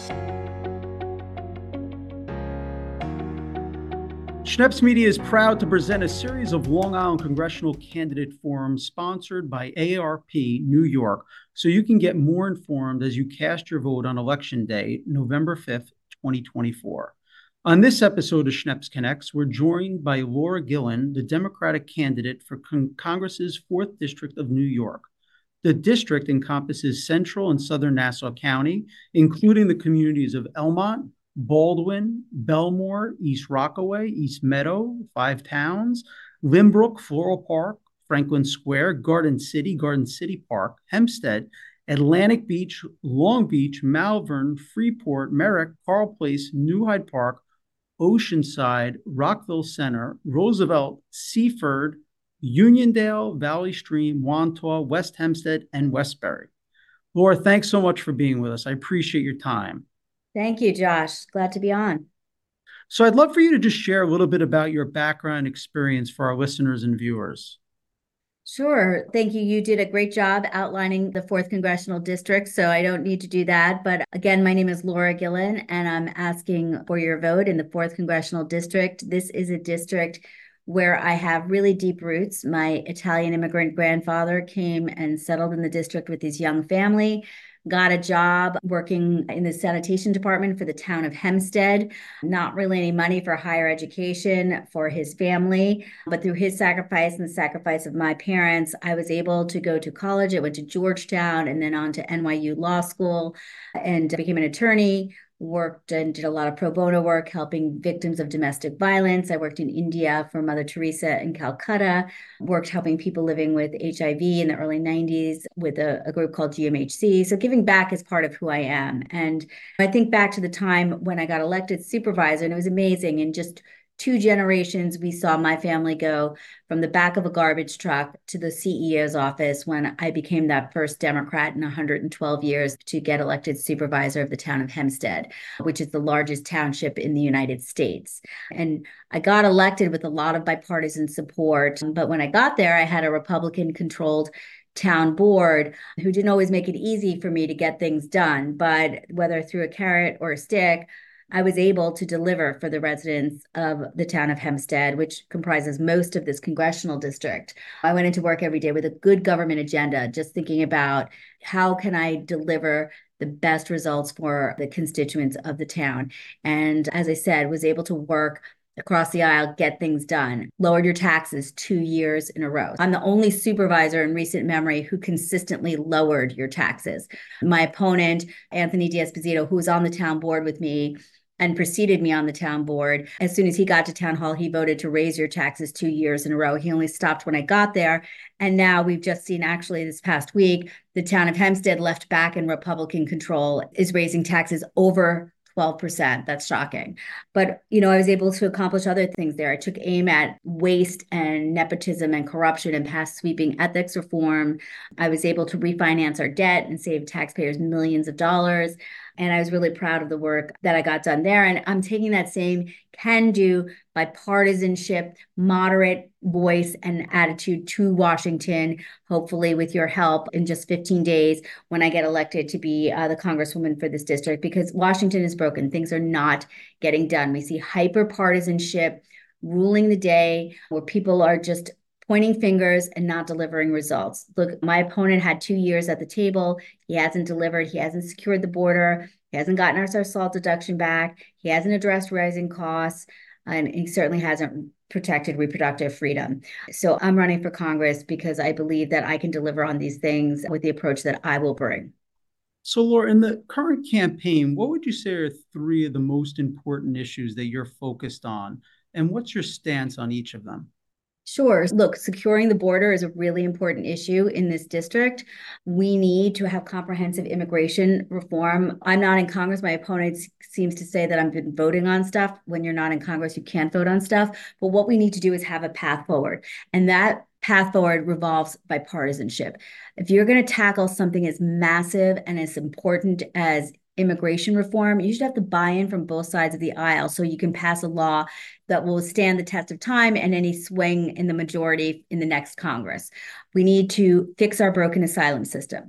Schneps Media is proud to present a series of Long Island congressional candidate forums sponsored by AARP New York, so you can get more informed as you cast your vote on Election Day, November 5th, 2024. On this episode of Schneps Connects, we're joined by Laura Gillen, the Democratic candidate for Congress's 4th District of New York. The district encompasses central and southern Nassau County, including the communities of Elmont, Baldwin, Belmore, East Rockaway, East Meadow, Five Towns, Limbrook, Floral Park, Franklin Square, Garden City Park, Hempstead, Atlantic Beach, Long Beach, Malvern, Freeport, Merrick, Carle Place, New Hyde Park, Oceanside, Rockville Center, Roosevelt, Seaford, Uniondale, Valley Stream, Wantagh, West Hempstead, and Westbury. Laura, thanks so much for being with us. I appreciate your time. Thank you, Josh. Glad to be on. So I'd love for you to just share a little bit about your background experience for our listeners and viewers. Sure. Thank you. You did a great job outlining the 4th Congressional District, so I don't need to do that. But again, my name is Laura Gillen, and I'm asking for your vote in the 4th Congressional District. This is a district where I have really deep roots. My Italian immigrant grandfather came and settled in the district with his young family, got a job working in the sanitation department for the town of Hempstead. Not really any money for higher education for his family, but through his sacrifice and the sacrifice of my parents, I was able to go to college. I went to Georgetown and then on to NYU Law School and became an attorney. Worked and did a lot of pro bono work helping victims of domestic violence. I worked in India for Mother Teresa in Calcutta, worked helping people living with HIV in the early 90s with a group called GMHC. So giving back is part of who I am. And I think back to the time when I got elected supervisor, and it was amazing. In just 2 generations, we saw my family go from the back of a garbage truck to the CEO's office when I became that first Democrat in 112 years to get elected supervisor of the town of Hempstead, which is the largest township in the United States. And I got elected with a lot of bipartisan support. But when I got there, I had a Republican-controlled town board who didn't always make it easy for me to get things done. But whether through a carrot or a stick, I was able to deliver for the residents of the town of Hempstead, which comprises most of this congressional district. I went into work every day with a good government agenda, just thinking about how can I deliver the best results for the constituents of the town. And as I said, was able to work across the aisle, get things done. Lowered your taxes 2 years in a row. I'm the only supervisor in recent memory who consistently lowered your taxes. My opponent, Anthony D'Esposito, who was on the town board with me and preceded me on the town board, as soon as he got to town hall, he voted to raise your taxes 2 years in a row. He only stopped when I got there. And now we've just seen, actually this past week, the town of Hempstead, left back in Republican control, is raising taxes over 12%. That's shocking. But, I was able to accomplish other things there. I took aim at waste and nepotism and corruption and passed sweeping ethics reform. I was able to refinance our debt and save taxpayers millions of dollars. And I was really proud of the work that I got done there. And I'm taking that same can-do bipartisanship, moderate voice and attitude to Washington, hopefully with your help in just 15 days when I get elected to be the congresswoman for this district, because Washington is broken. Things are not getting done. We see hyper-partisanship ruling the day where people are just pointing fingers and not delivering results. Look, my opponent had 2 years at the table. He hasn't delivered. He hasn't secured the border. He hasn't gotten our SALT deduction back. He hasn't addressed rising costs. And he certainly hasn't protected reproductive freedom. So I'm running for Congress because I believe that I can deliver on these things with the approach that I will bring. So, Laura, in the current campaign, what would you say are 3 of the most important issues that you're focused on? And what's your stance on each of them? Sure. Look, securing the border is a really important issue in this district. We need to have comprehensive immigration reform. I'm not in Congress. My opponent seems to say that I've been voting on stuff. When you're not in Congress, you can't vote on stuff. But what we need to do is have a path forward. And that path forward revolves bipartisanship. If you're going to tackle something as massive and as important as immigration reform, you should have the buy-in from both sides of the aisle so you can pass a law that will stand the test of time and any swing in the majority in the next Congress. We need to fix our broken asylum system.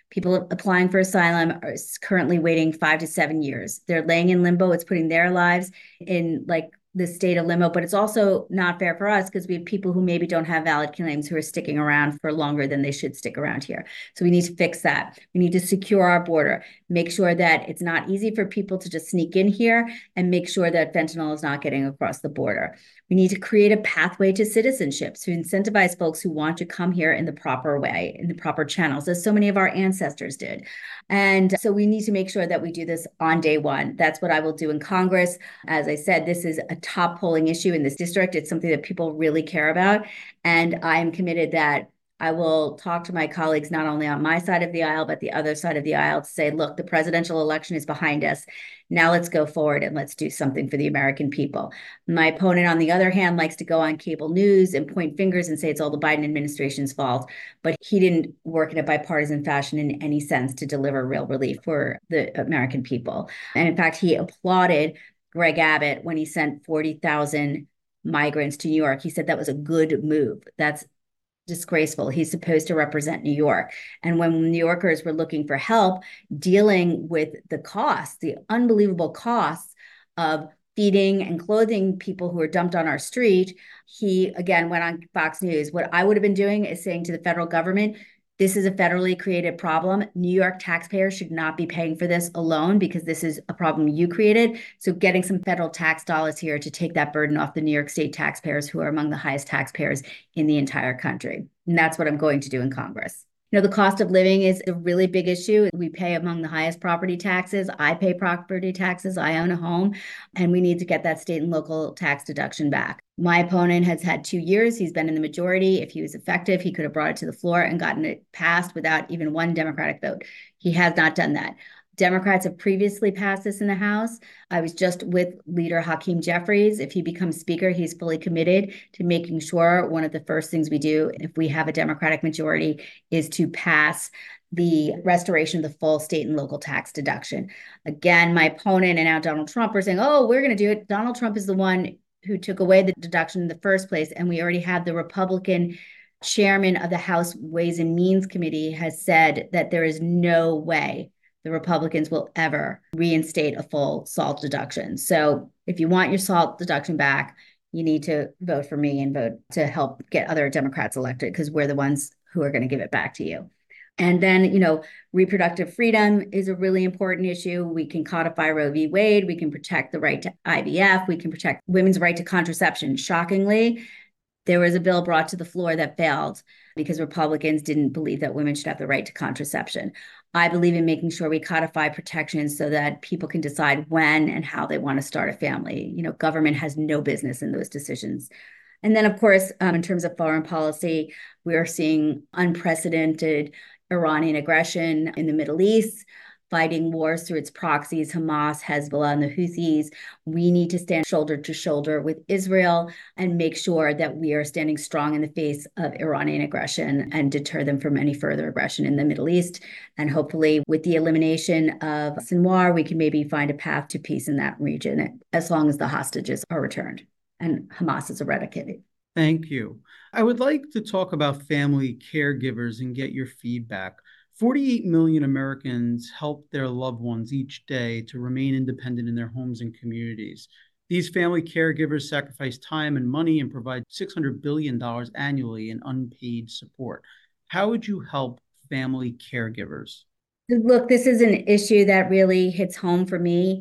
People applying for asylum are currently waiting 5 to 7 years. They're laying in limbo. It's putting their lives in like the state of limbo, but it's also not fair for us because we have people who maybe don't have valid claims who are sticking around for longer than they should stick around here. So we need to fix that. We need to secure our border, make sure that it's not easy for people to just sneak in here, and make sure that fentanyl is not getting across the border. We need to create a pathway to citizenship to incentivize folks who want to come here in the proper way, in the proper channels, as so many of our ancestors did. And so we need to make sure that we do this on day one. That's what I will do in Congress. As I said, this is a top polling issue in this district. It's something that people really care about. And I am committed that I will talk to my colleagues, not only on my side of the aisle, but the other side of the aisle, to say, look, the presidential election is behind us. Now let's go forward and let's do something for the American people. My opponent, on the other hand, likes to go on cable news and point fingers and say it's all the Biden administration's fault. But he didn't work in a bipartisan fashion in any sense to deliver real relief for the American people. And in fact, he applauded Greg Abbott when he sent 40,000 migrants to New York. He said that was a good move. That's disgraceful. He's supposed to represent New York. And when New Yorkers were looking for help dealing with the costs, the unbelievable costs of feeding and clothing people who are dumped on our street, he again went on Fox News. What I would have been doing is saying to the federal government, this is a federally created problem. New York taxpayers should not be paying for this alone because this is a problem you created. So getting some federal tax dollars here to take that burden off the New York State taxpayers, who are among the highest taxpayers in the entire country. And that's what I'm going to do in Congress. You know, the cost of living is a really big issue. We pay among the highest property taxes. I pay property taxes. I own a home, and we need to get that state and local tax deduction back. My opponent has had 2 years. He's been in the majority. If he was effective, he could have brought it to the floor and gotten it passed without even one Democratic vote. He has not done that. Democrats have previously passed this in the House. I was just with Leader Hakeem Jeffries. If he becomes Speaker, he's fully committed to making sure one of the first things we do if we have a Democratic majority is to pass the restoration of the full state and local tax deduction. Again, my opponent and now Donald Trump are saying, oh, we're going to do it. Donald Trump is the one who took away the deduction in the first place. And we already have the Republican chairman of the House Ways and Means Committee has said that there is no way the Republicans will ever reinstate a full SALT deduction. So if you want your SALT deduction back, you need to vote for me and vote to help get other Democrats elected, because we're the ones who are going to give it back to you. And then, you know, reproductive freedom is a really important issue. We can codify Roe v. Wade. We can protect the right to IVF. We can protect women's right to contraception. Shockingly, there was a bill brought to the floor that failed because Republicans didn't believe that women should have the right to contraception. I believe in making sure we codify protections so that people can decide when and how they want to start a family. You know, government has no business in those decisions. And then, of course, in terms of foreign policy, we are seeing unprecedented Iranian aggression in the Middle East, fighting wars through its proxies, Hamas, Hezbollah, and the Houthis. We need to stand shoulder to shoulder with Israel and make sure that we are standing strong in the face of Iranian aggression and deter them from any further aggression in the Middle East. And hopefully, with the elimination of Sinwar, we can maybe find a path to peace in that region as long as the hostages are returned and Hamas is eradicated. Thank you. I would like to talk about family caregivers and get your feedback. 48 million Americans help their loved ones each day to remain independent in their homes and communities. These family caregivers sacrifice time and money and provide $600 billion annually in unpaid support. How would you help family caregivers? Look, this is an issue that really hits home for me.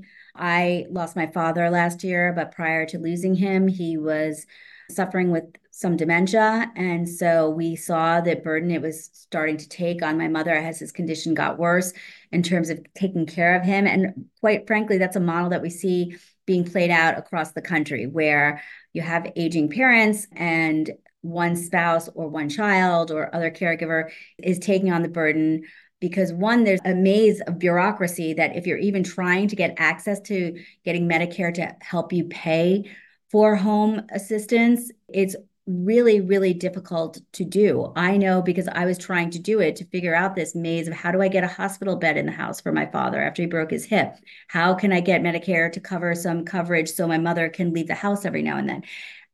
I lost my father last year, but prior to losing him, he was suffering with some dementia. And so we saw the burden it was starting to take on my mother as his condition got worse in terms of taking care of him. And quite frankly, that's a model that we see being played out across the country, where you have aging parents and one spouse or one child or other caregiver is taking on the burden. Because one, there's a maze of bureaucracy that if you're even trying to get access to getting Medicare to help you pay for home assistance, it's really, really difficult to do. I know because I was trying to do it, to figure out this maze of how do I get a hospital bed in the house for my father after he broke his hip? How can I get Medicare to cover some coverage so my mother can leave the house every now and then?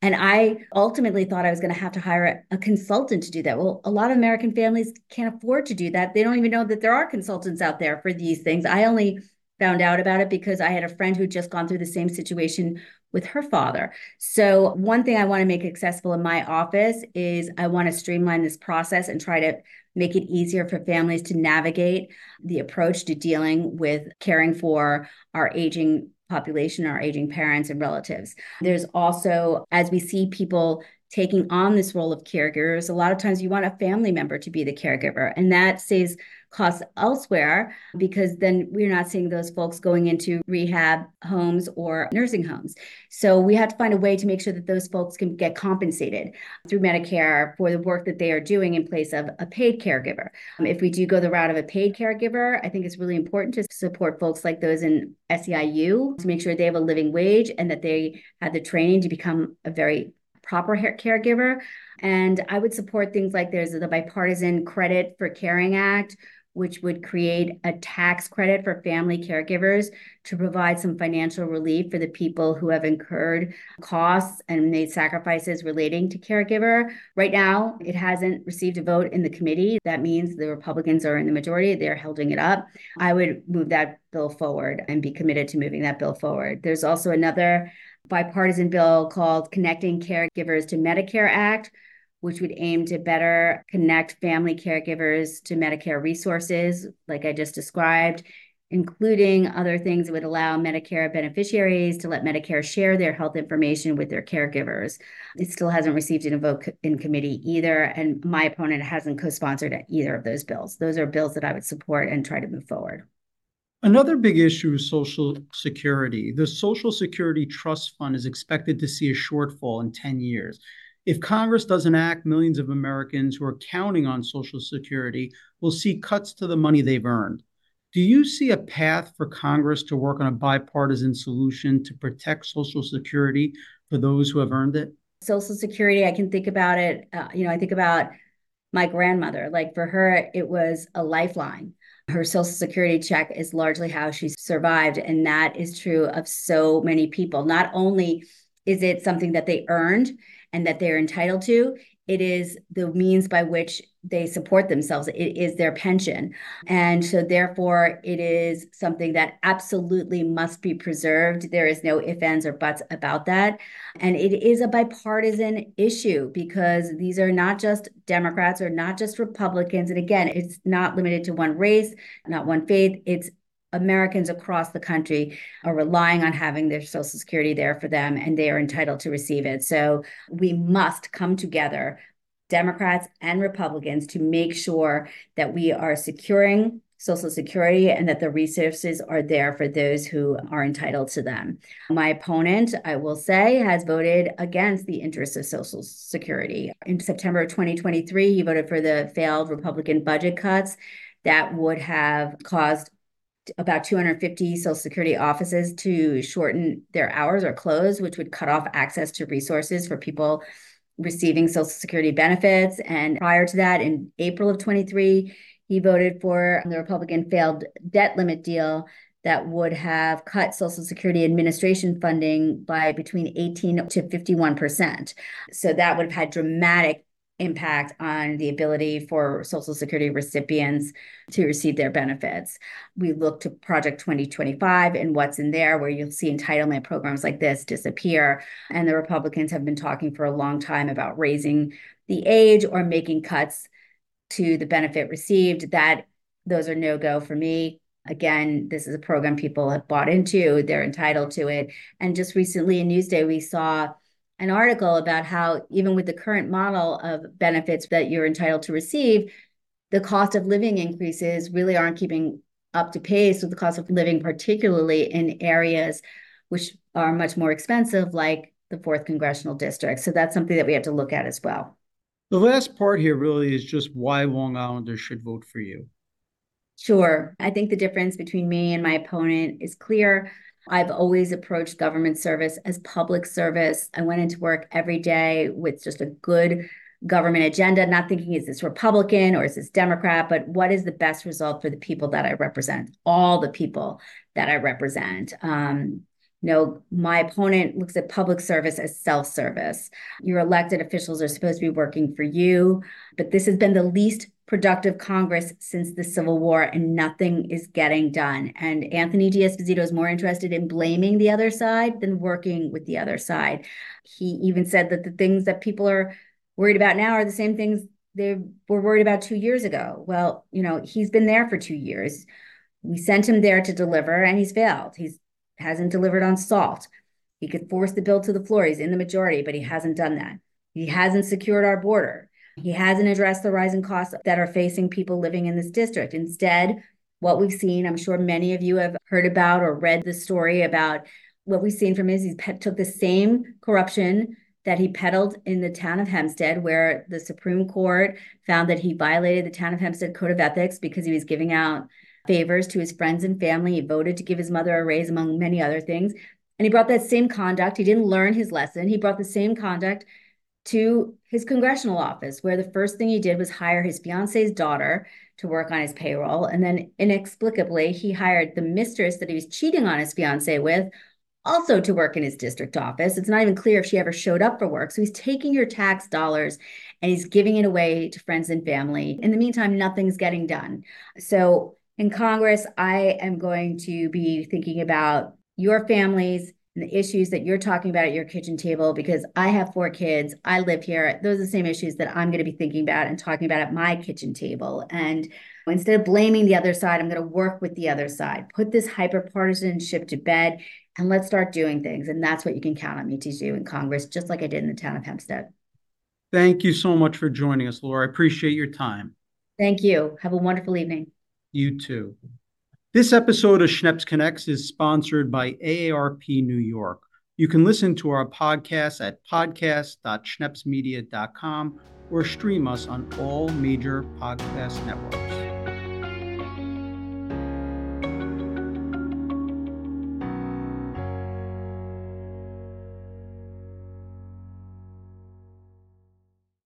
And I ultimately thought I was going to have to hire a consultant to do that. Well, a lot of American families can't afford to do that. They don't even know that there are consultants out there for these things. I only found out about it because I had a friend who'd just gone through the same situation with her father. So one thing I want to make accessible in my office is I want to streamline this process and try to make it easier for families to navigate the approach to dealing with caring for our aging population, our aging parents and relatives. There's also, as we see people taking on this role of caregivers, a lot of times you want a family member to be the caregiver, and that saves costs elsewhere because then we're not seeing those folks going into rehab homes or nursing homes. So we have to find a way to make sure that those folks can get compensated through Medicare for the work that they are doing in place of a paid caregiver. If we do go the route of a paid caregiver, I think it's really important to support folks like those in SEIU to make sure they have a living wage and that they have the training to become a very proper caregiver. And I would support things like there's the Bipartisan Credit for Caring Act, which would create a tax credit for family caregivers to provide some financial relief for the people who have incurred costs and made sacrifices relating to caregiver. Right now, it hasn't received a vote in the committee. That means the Republicans are in the majority. They're holding it up. I would move that bill forward and be committed to moving that bill forward. There's also another bipartisan bill called Connecting Caregivers to Medicare Act, which would aim to better connect family caregivers to Medicare resources, like I just described, including other things that would allow Medicare beneficiaries to let Medicare share their health information with their caregivers. It still hasn't received a vote in committee either, and my opponent hasn't co-sponsored either of those bills. Those are bills that I would support and try to move forward. Another big issue is Social Security. The Social Security Trust Fund is expected to see a shortfall in 10 years. If Congress doesn't act, millions of Americans who are counting on Social Security will see cuts to the money they've earned. Do you see a path for Congress to work on a bipartisan solution to protect Social Security for those who have earned it? Social Security, I can think about it. I think about my grandmother. Like for her, it was a lifeline. Her Social Security check is largely how she survived. And that is true of so many people. Not only is it something that they earned and that they're entitled to, it is the means by which they support themselves. It is their pension. And so therefore, it is something that absolutely must be preserved. There is no ifs, ands, or buts about that. And it is a bipartisan issue because these are not just Democrats or not just Republicans. And again, it's not limited to one race, not one faith. It's Americans across the country are relying on having their Social Security there for them, and they are entitled to receive it. So we must come together, Democrats and Republicans, to make sure that we are securing Social Security and that the resources are there for those who are entitled to them. My opponent, I will say, has voted against the interests of Social Security. In September of 2023, he voted for the failed Republican budget cuts that would have caused about 250 Social Security offices to shorten their hours or close, which would cut off access to resources for people receiving Social Security benefits. And prior to that, in April of 23, he voted for the Republican failed debt limit deal that would have cut Social Security Administration funding by between 18 to 51%. So that would have had dramatic impact on the ability for Social Security recipients to receive their benefits. We look to Project 2025 and what's in there, where you'll see entitlement programs like this disappear. And the Republicans have been talking for a long time about raising the age or making cuts to the benefit received. Those are no-go for me. Again, this is a program people have bought into. They're entitled to it. And just recently in Newsday, we saw an article about how even with the current model of benefits that you're entitled to receive, the cost of living increases really aren't keeping up to pace with the cost of living, particularly in areas which are much more expensive, like the 4th Congressional District. So that's something that we have to look at as well. The last part here really is just why Long Islanders should vote for you. Sure. I think the difference between me and my opponent is clear. I've always approached government service as public service. I went into work every day with just a good government agenda, not thinking, is this Republican or is this Democrat, but what is the best result for the people that I represent, all the people that I represent. No, my opponent looks at public service as self-service. Your elected officials are supposed to be working for you, but this has been the least productive Congress since the Civil War, and nothing is getting done. And Anthony D'Esposito is more interested in blaming the other side than working with the other side. He even said that the things that people are worried about now are the same things they were worried about 2 years ago. Well, he's been there for 2 years. We sent him there to deliver, and he's failed. He hasn't delivered on SALT. He could force the bill to the floor. He's in the majority, but he hasn't done that. He hasn't secured our border. He hasn't addressed the rising costs that are facing people living in this district. Instead, what we've seen, I'm sure many of you have heard about or read the story about what we've seen from him is he took the same corruption that he peddled in the town of Hempstead, where the Supreme Court found that he violated the town of Hempstead Code of Ethics because he was giving out favors to his friends and family. He voted to give his mother a raise, among many other things. And he brought that same conduct. He didn't learn his lesson. He brought the same conduct to his congressional office, where the first thing he did was hire his fiance's daughter to work on his payroll. And then inexplicably, he hired the mistress that he was cheating on his fiance with also to work in his district office. It's not even clear if she ever showed up for work. So he's taking your tax dollars and he's giving it away to friends and family. In the meantime, nothing's getting done. So in Congress, I am going to be thinking about your families and the issues that you're talking about at your kitchen table, because I have 4 kids. I live here. Those are the same issues that I'm going to be thinking about and talking about at my kitchen table. And instead of blaming the other side, I'm going to work with the other side, put this hyper-partisanship to bed, and let's start doing things. And that's what you can count on me to do in Congress, just like I did in the town of Hempstead. Thank you so much for joining us, Laura. I appreciate your time. Thank you. Have a wonderful evening. You too. This episode of Schneps Connects is sponsored by AARP New York. You can listen to our podcast at podcast.schnepsmedia.com or stream us on all major podcast networks.